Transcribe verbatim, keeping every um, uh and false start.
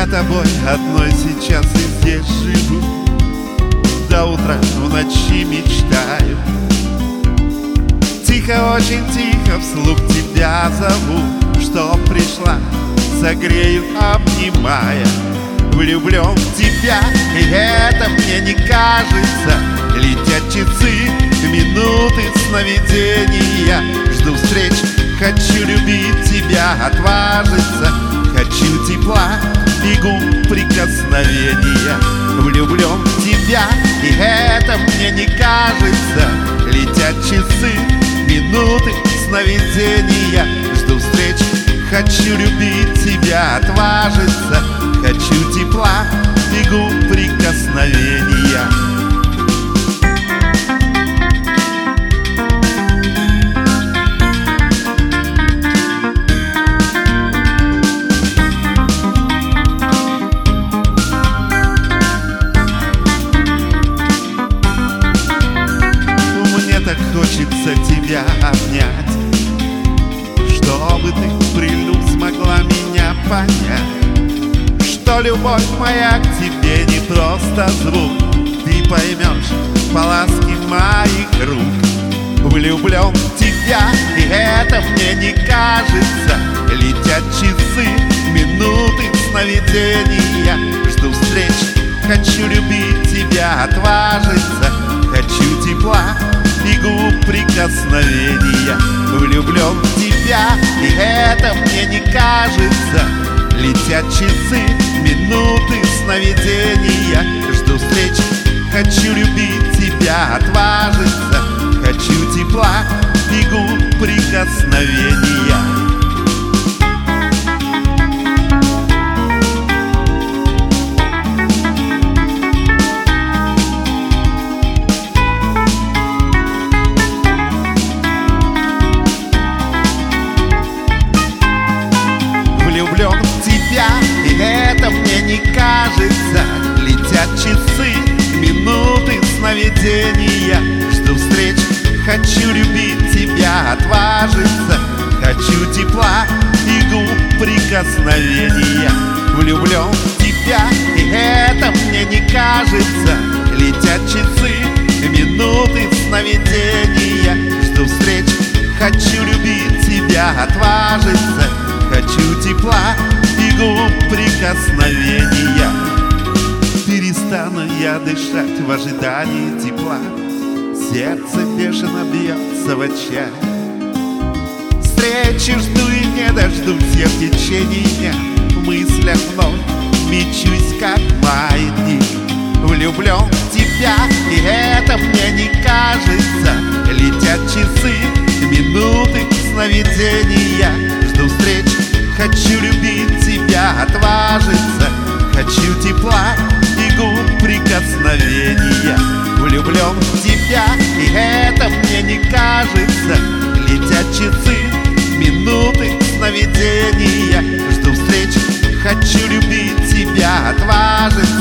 Я тобой одной сейчас и здесь живу, до утра в ночи мечтаю. Тихо, очень тихо вслух тебя зову, что пришла, согрею, обнимая. Влюблен в тебя, и это мне не кажется. Летят часы, минуты сновидения. Жду встреч, хочу любить тебя, отважиться. Хочу тепла, бегу прикосновения. Влюблен в тебя, и это мне не кажется. Летят часы, минуты сновидения. Жду встреч, хочу любить тебя, отважиться. Хочу тепла, бегу прикосновения. Мне так хочется тебя обнять, чтобы ты прильнув смогла меня понять. Что любовь моя к тебе не просто звук, ты поймешь по ласке моих рук. Влюблен в тебя, и это мне не кажется. Летят часы, минуты сновидения. Жду встреч, хочу любить тебя, отважиться. Хочу тепла, бегу прикосновения. Влюблен в тебя, и это мне не кажется. Летят часы, минуты сновидения. Жду встреч, хочу любить тебя, отважиться. Хочу тепла, бегу прикосновения. Влюблен в тебя, и это мне не кажется. Летят часы, минуты сновидения. Жду встреч, хочу любить тебя, отважиться. Хочу тепла, бегу прикосновения. Влюблен в тебя, и это мне не кажется. Летят часы, минуты сновидения. Жду встреч, хочу любить тебя, отважиться. Хочу тепла, бегу прикосновения. Перестану я дышать в ожидании тепла. Сердце бешено бьется в отчаянии. Встречи жду и не дождусь я в течение дня. В мыслях вновь мечусь, как маятник. Влюблен в тебя, и это мне не кажется. Летят часы, минуты сновидения. Жду встреч, хочу любить тебя, отважиться. Хочу тепла, бегу прикосновения. Влюблен в тебя, и это мне не кажется. Летят часы, минуты сновидения. Жду встреч, хочу любить тебя, отважиться.